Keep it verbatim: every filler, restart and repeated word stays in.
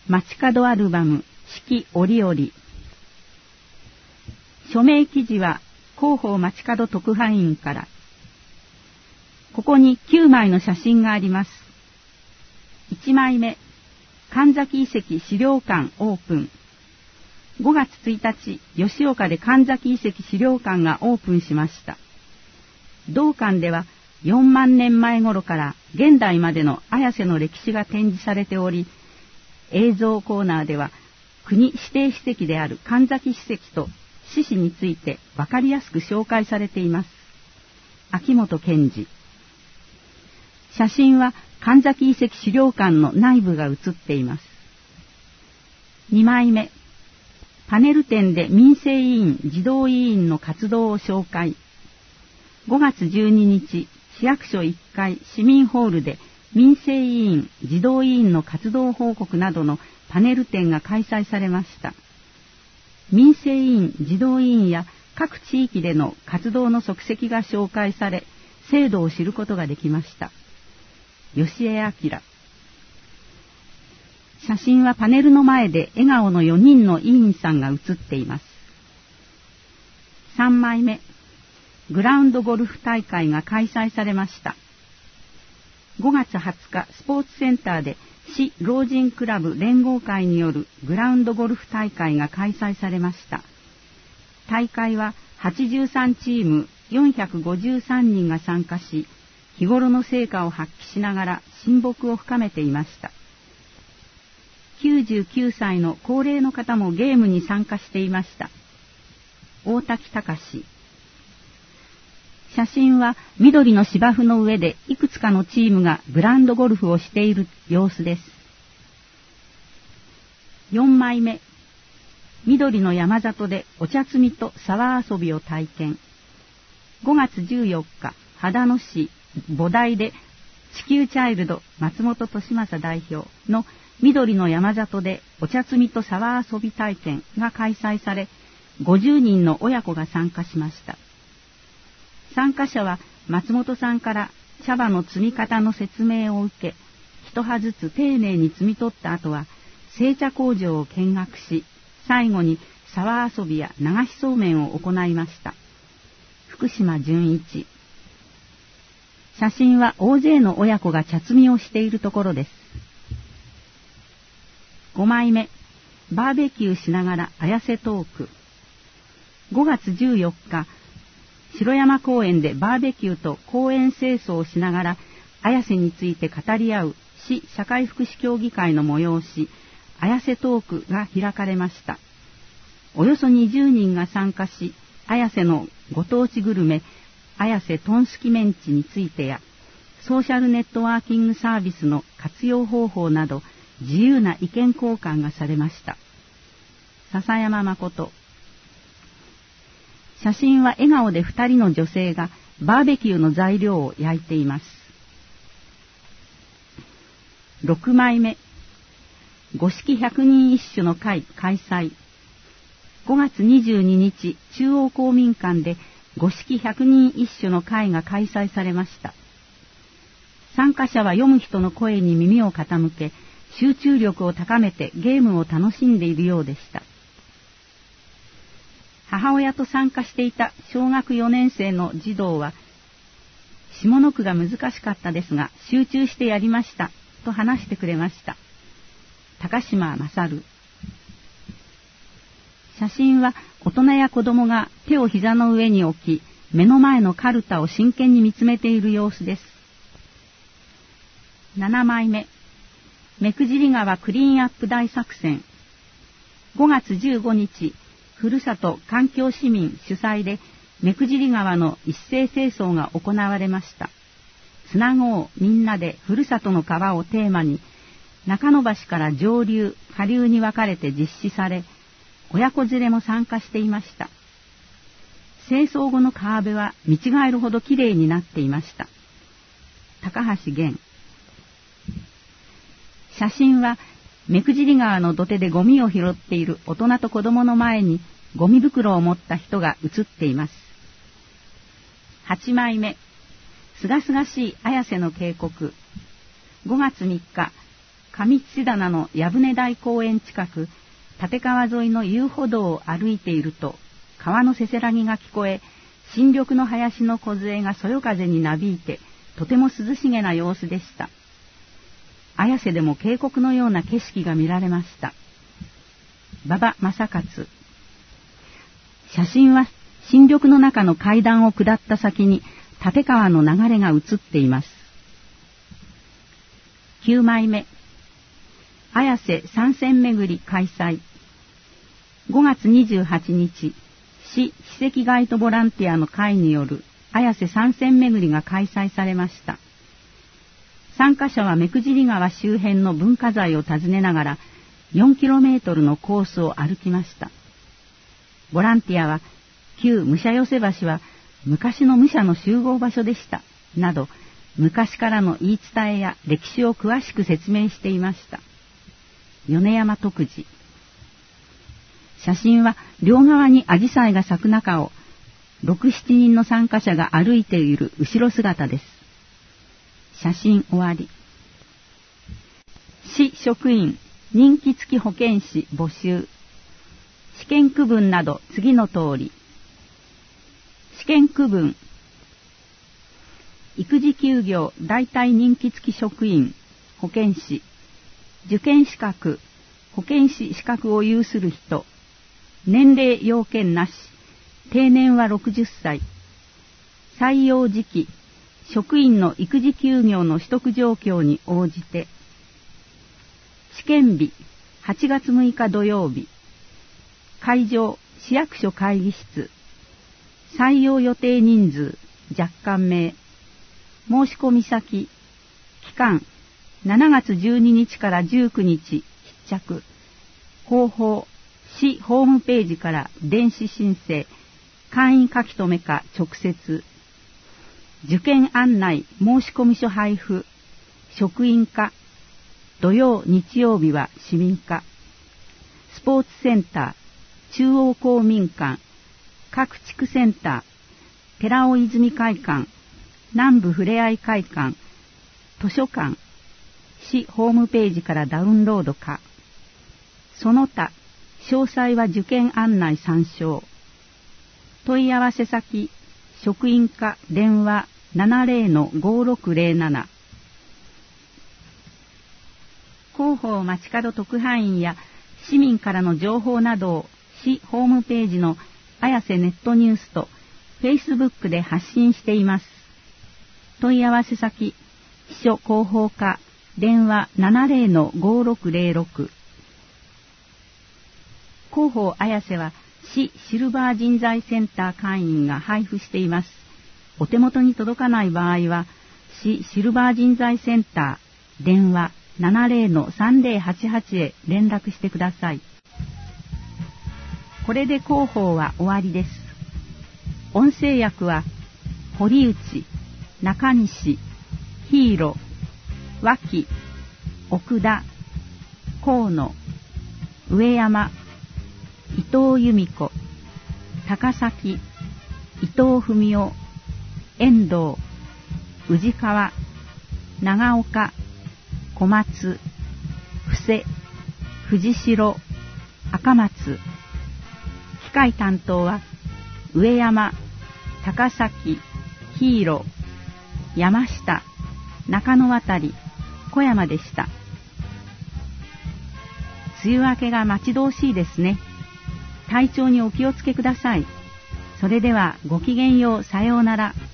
街角アルバム四季折々。署名記事は広報街角特派員から。ここにきゅうまいの写真があります。いちまいめ、神崎遺跡資料館オープン。ごがつついたち、吉岡で神崎遺跡資料館がオープンしました。同館ではよんまんねんまえ頃から現代までの綾瀬の歴史が展示されており、映像コーナーでは国指定史跡である神崎史跡と史史について分かりやすく紹介されています。秋元健二。写真は神崎遺跡資料館の内部が写っています。にまいめ、パネル展で民生委員児童委員の活動を紹介。ごがつじゅうににち、市役所いっかい市民ホールで民生委員児童委員の活動報告などのパネル展が開催されました。民生委員児童委員や各地域での活動の足跡が紹介され、制度を知ることができました。吉江明。写真はパネルの前で笑顔のよにんの委員さんが写っています。さんまいめ、グラウンドゴルフ大会が開催されました。ごがつはつか、スポーツセンターで市老人クラブ連合会によるグラウンドゴルフ大会が開催されました。大会ははちじゅうさんチームよんひゃくごじゅうさんにんが参加し、日頃の成果を発揮しながら親睦を深めていました。きゅうじゅうきゅうさいの高齢の方もゲームに参加していました。大滝隆。写真は緑の芝生の上でいくつかのチームがグラウンドゴルフをしている様子です。よんまいめ、緑の山里でお茶摘みと沢遊びを体験。ごがつじゅうよっか、秦野市菩提で地球チャイルド松本利正代表の緑の山里でお茶摘みと沢遊び体験が開催され、ごじゅうにんの親子が参加しました。参加者は松本さんから茶葉の摘み方の説明を受け、一葉ずつ丁寧に摘み取った後は製茶工場を見学し、最後に沢遊びや流しそうめんを行いました。福島純一。写真は大勢の親子が茶摘みをしているところです。ごまいめ、バーベキューしながら綾瀬トーク。ごがつじゅうよっか、城山公園でバーベキューと公園清掃をしながら綾瀬について語り合う市社会福祉協議会の催し、綾瀬トークが開かれました。およそにじゅうにんが参加し、綾瀬のご当地グルメ、綾瀬トンスキメンチについてや、ソーシャルネットワーキングサービスの活用方法など、自由な意見交換がされました。笹山誠。写真は笑顔でふたりの女性がバーベキューの材料を焼いています。ろくまいめ、五色百人一首の会開催。ごがつにじゅうににち、中央公民館で五色百人一首の会が開催されました。参加者は読む人の声に耳を傾け、集中力を高めてゲームを楽しんでいるようでした。母親と参加していた小学よねんせいの児童は、下の句が難しかったですが集中してやりましたと話してくれました。高島勝。写真は大人や子供が手を膝の上に置き、目の前のカルタを真剣に見つめている様子です。ななまいめ、目久尻川クリーンアップ大作戦。ごがつじゅうごにち、ふるさと環境市民主催で目久尻川の一斉清掃が行われました。つなごうみんなでふるさとの川をテーマに、中野橋から上流下流に分かれて実施され、親子連れも参加していました。清掃後の川辺は見違えるほどきれいになっていました。高橋源。写真は目久尻川の土手でゴミを拾っている大人と子供の前にゴミ袋を持った人が写っています。はちまいめ、すがすがしい綾瀬の渓谷。ごがつみっか、 上土棚の矢船台公園近く、立川沿いの遊歩道を歩いていると、川のせせらぎが聞こえ、新緑の林の梢がそよ風になびいて、とても涼しげな様子でした。綾瀬でも渓谷のような景色が見られました。馬場正勝。写真は新緑の中の階段を下った先に立川の流れが映っています。きゅうまいめ。綾瀬三線巡り開催。ごがつにじゅうはちにち、市史跡ガイドボランティアの会による綾瀬三線巡りが開催されました。参加者は目久尻川周辺の文化財を訪ねながら よんキロメートル のコースを歩きました。ボランティアは、旧武者寄せ橋は昔の武者の集合場所でしたなど、昔からの言い伝えや歴史を詳しく説明していました。米山徳次。写真は両側にアジサイが咲く中をろく、しちにんの参加者が歩いている後ろ姿です。写真終わり。市職員任期付き保健師募集。試験区分など次の通り。試験区分。育児休業代替任期付き職員保健師。受験資格保健師資格を有する人。年齢要件なし。定年はろくじゅっさい。採用時期職員の育児休業の取得状況に応じて。試験日はちがつむいか土曜日。会場市役所会議室。採用予定人数若干名。申し込み先期間しちがつじゅうににちからじゅうくにち必着。方法市ホームページから電子申請簡易書き留めか直接。受験案内申込書配布職員課。土曜日曜日は市民課。スポーツセンター中央公民館各地区センター寺尾泉会館南部ふれあい会館図書館市ホームページからダウンロードか。その他詳細は受験案内参照。問い合わせ先職員課電話 ななぜろのごろくぜろなな。広報街角特派員や市民からの情報などを市ホームページの綾瀬ネットニュースとフェイスブックで発信しています。問い合わせ先秘書広報課電話 ななぜろのごろくぜろろく。広報綾瀬は市シルバー人材センター会員が配布しています。お手元に届かない場合は市シルバー人材センター電話 ななぜろのさんぜろはちはち へ連絡してください。これで広報は終わりです。音声訳は堀内、中西、ヒーロ、脇、奥田、河野、上山、伊藤由美子、高崎、伊藤文夫、遠藤、宇治川、長岡、小松、布施、藤代、赤松。機械担当は上山、高崎、ヒーロ、山下、中野渡、小山でした。梅雨明けが待ち遠しいですね。体調にお気をつけください。それではごきげんよう、さようなら。